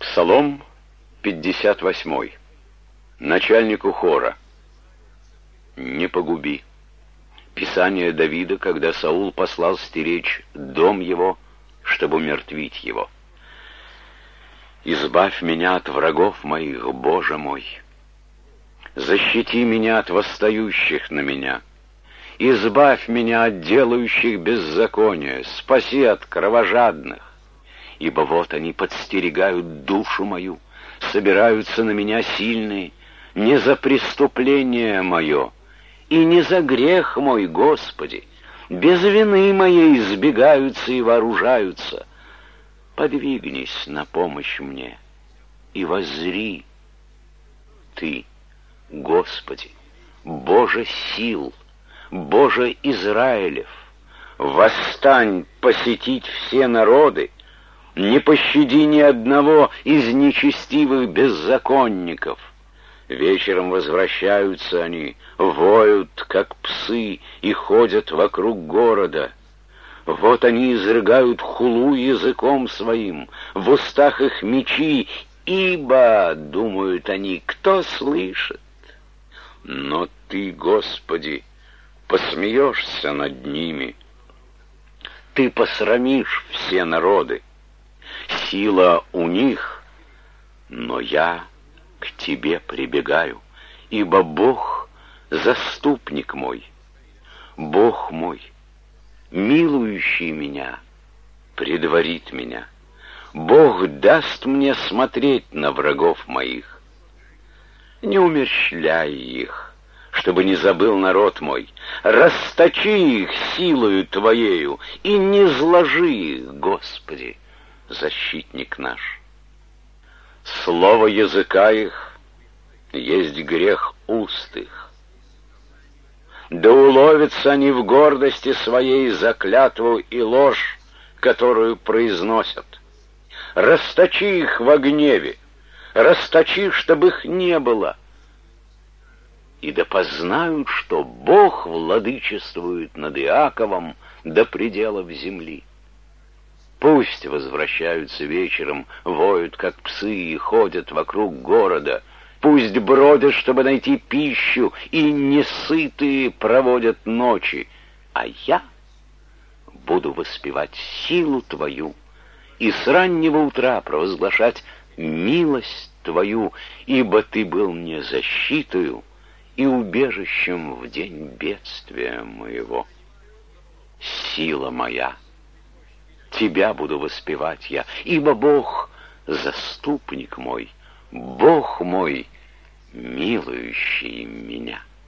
Псалом 58. Начальнику хора. Не погуби. Писание Давида, когда Саул послал стеречь дом его, чтобы умертвить его. Избавь меня от врагов моих, Боже мой. Защити меня от восстающих на меня. Избавь меня от делающих беззаконие, спаси от кровожадных. Ибо вот они подстерегают душу мою, собираются на меня сильные, не за преступление мое и не за грех мой, Господи, без вины моей избегаются и вооружаются. Подвигнись на помощь мне и воззри. Ты, Господи, Боже сил, Боже Израилев, восстань посетить все народы, не пощади ни одного из нечестивых беззаконников. Вечером возвращаются они, воют, как псы, и ходят вокруг города. Вот они изрыгают хулу языком своим, в устах их мечи, ибо, думают они, кто слышит? Но Ты, Господи, посмеешься над ними. Ты посрамишь все народы. Сила у них, но я к Тебе прибегаю, ибо Бог — заступник мой, Бог мой, милующий меня, предварит меня. Бог даст мне смотреть на врагов моих. Не умерщвляй их, чтобы не забыл народ мой, расточи их силою Твоею и не зложи их, Господи, защитник наш. Слово языка их есть грех уст их. Да уловятся они в гордости своей за клятву и ложь, которую произносят. Расточи их во гневе, расточи, чтобы их не было. И да познают, что Бог владычествует над Иаковом до пределов земли. Пусть возвращаются вечером, воют, как псы, и ходят вокруг города. Пусть бродят, чтобы найти пищу, и несытые проводят ночи. А я буду воспевать силу Твою и с раннего утра провозглашать милость Твою, ибо Ты был мне защитою и убежищем в день бедствия моего. Сила моя, Тебя буду воспевать я, ибо Бог — заступник мой, Бог мой, милующий меня.